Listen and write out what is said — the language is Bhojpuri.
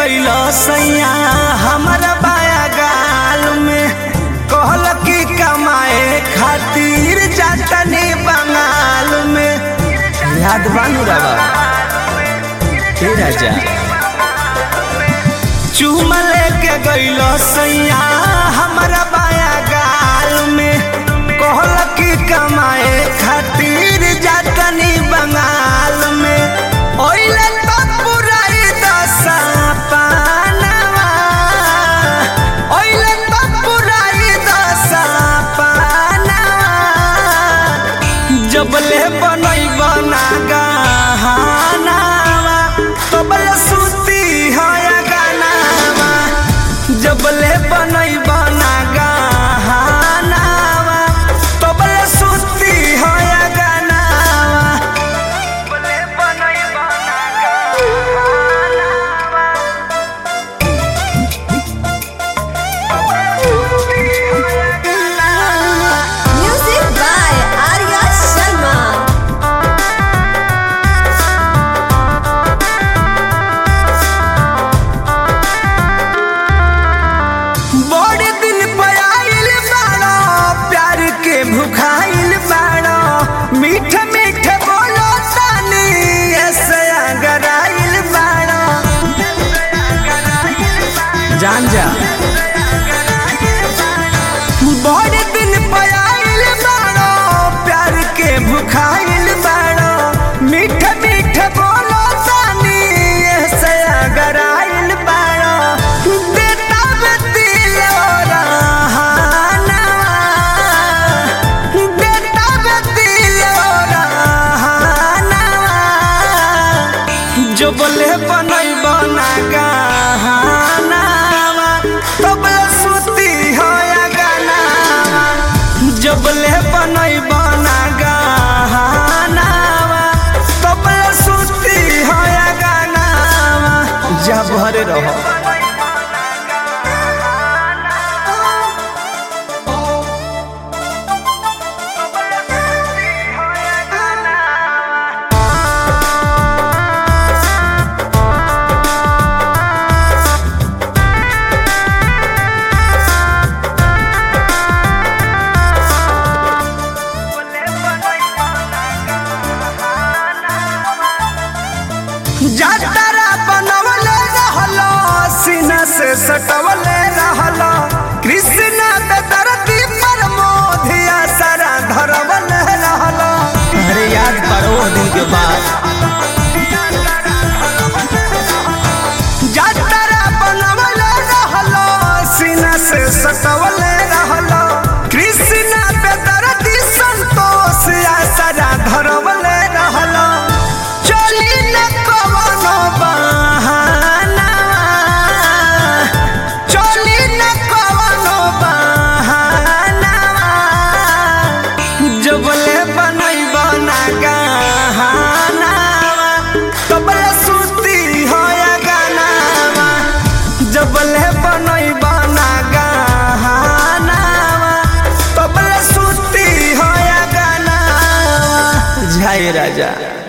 गइलो सैया हमरा बाया गाल में कहल की कमाए खातिर जातनी बंगाल में। याद बानू रवा हे राजा चूमा लेके गइलो सैया हमरा बाया गाल में कहल की कमाए खातिर जातनी बंगाल में। ओइले तो पुराई दशा पानवा ओइले तो पुराई दशा पानवा जबले बनई बना गहनावा तबले सुती है गानावा जबले बनई बना गहनावा तबले सुती है गानावा जबले बनई बना गहनावा Music by Arya Sharma. बड़े दिन पे आइल बाड़ो प्यार के भुखाइल बाड़ो मीठ मीठ बोलो तानी ऐसे अगराइल बाड़ो जान जा बड़े दिन पे आइल बाड़ो प्यार के भुखाइल बाड़ो मीठ मीठ बोलो तानी ऐसे अगराइल बाड़ो देता दिल जो बोले बनई बना गहनावा तबले सुती है गानावा जो बोले बनई बना गहनावा तबले सुती है गानावा जा भरे रहो जातरा बनवले रहलो सीना से सटवले रहलो कृष्ण बेदर्दी पर मोधिया सारा धरवले रहलो। अरे याद करो दिन के बाद जातरा बनवले रहलो सीना से सटवले रहलो कृष्ण बेदर्दी संतोष या सारा धरवले रहलो। चली न कवनो बहानावा चली न कवनो बहानावा जबले बनई बना गहनावा तबले सुती है गानावा जबले बनई बना गहनावा तबले सुती है गानावा। जय राजा।